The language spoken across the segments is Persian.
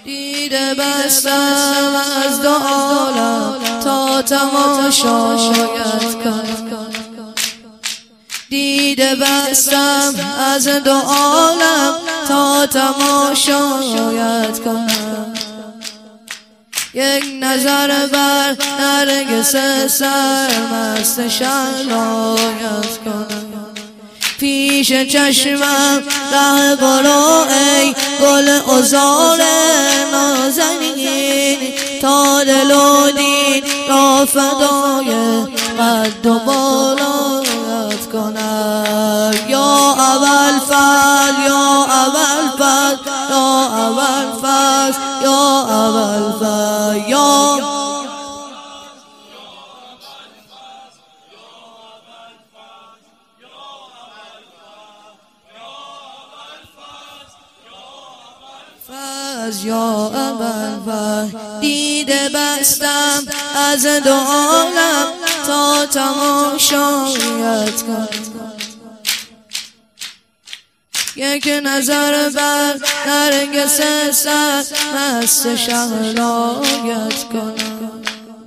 دیده بستم از دو عالم تا تماشایت کنم. دیده بستم از دو عالم تا تماشایت کنم. یک نظر بر نرگس سرمست شهلایت کنم. پیش چشمم ره برو ای گل عذار نازنین، تا دل و دین را فدای قد و بالایت کنم. یا اول فضل یا اول فضل یا اول فضل یا اول فضل یا یا اول فضل. دیده بستم از دو عالم تا تماشایت کنم. یک نظر بر نرگس سرمست شهلایت کنم.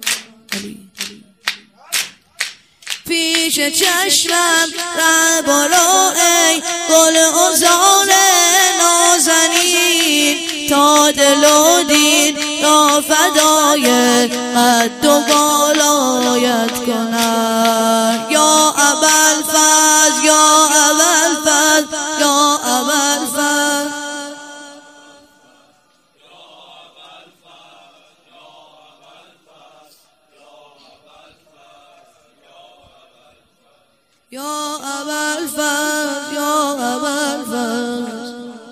پیش چشمم ره برو ای گل عذار نازنین، تا دل و دین را فدای قد و بالایت کنم. یا اول فضل یا اول فضل یا اول فضل یا اول فضل یا اول فضل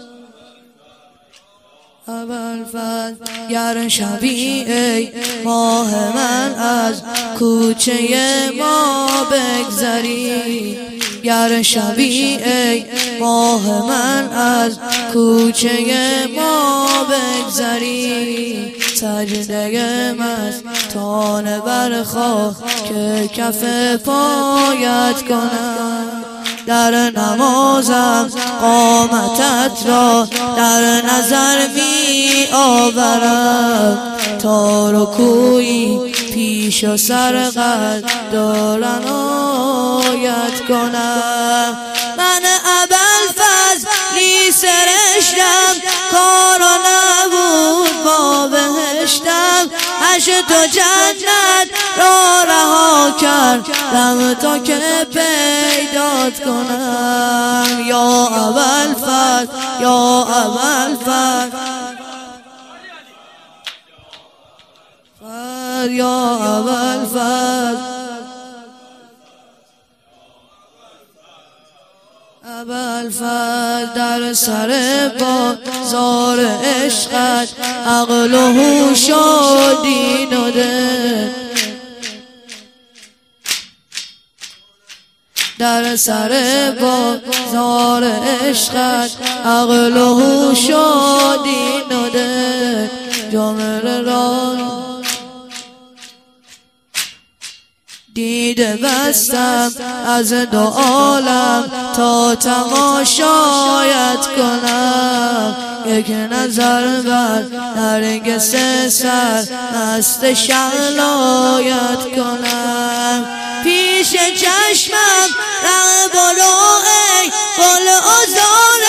اول فضل. گر شبی ای ماه من از کوچه ما بگذری، گر شبی ای ماه من از کوچه ما بگذری، سجده مستانه بر خاک کف پایت کنم. در نمازم قامتت را در نظر می آورم، تا رکوعی پیش و سر قد عنایت کنم. من ابوالفضلی سرشتم کارو نبود با بهشتم، هشت و جنت را رها کردم تا که پیدات کنم. یا اول فضل یا اول فضل یا اول فضل اول فضل. در سر بازار عشقت عقل و هوش و دین و دل، در سر بازار عشقت عقل و هوش و دین و دل، جمله را دیده بستم از دو عالم تا تماشایت کنم. یک نظر بر نرگس سرمست شهلایت کنم. پیش چشمم ره برو ای گل عذار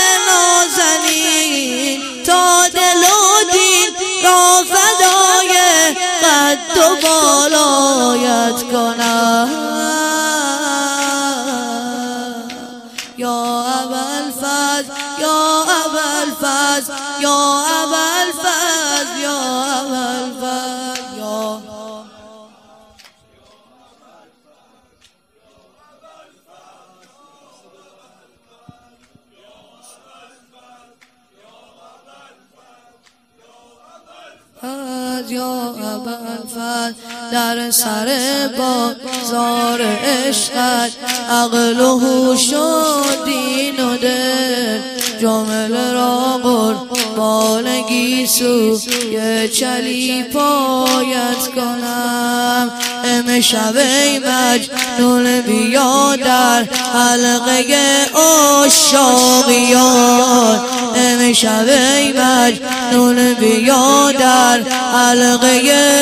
نازنین، تا دل و دین را فدای قد و بالایت کنم. یا اول فضل یا اول فضل یا اول فضل یا اول فضل یا یا ابوالفضل. در سر بازار عشقت عقل و هوش و دین و دل، جمله را بالگی سوی چلی پایت کنم. امشب ای مجنون بیا در حلقه عشاقیان، امشب ای مجنون بیا در حلقه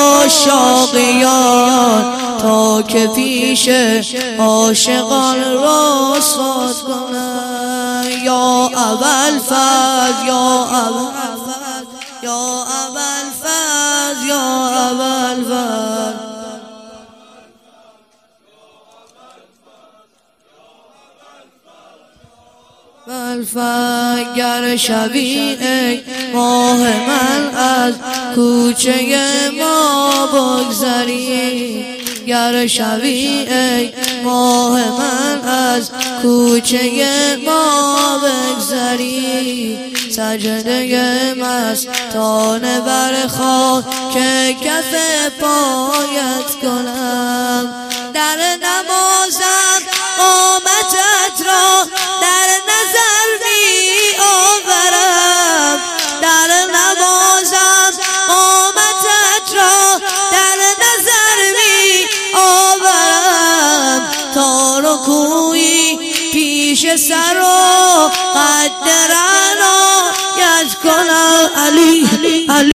عشاقیان، تا که پیش عاشقان رسوات کنم. یا ابوالفضل یا ابوالفضل یا ابوالفضل یا ابوالفضل. گر شبی ای ماه من از کوچه ما بگذری، گر شبی ای ماه من از کوچه ما بگذری، سجده مستانه بر خاک کف پایت کنم. در نمازم قامتت را در نظر می آورم، در نمازم قامتت را در نظر می آورم، تا رکوعی پیش سر و قد رعنایت کنم. علی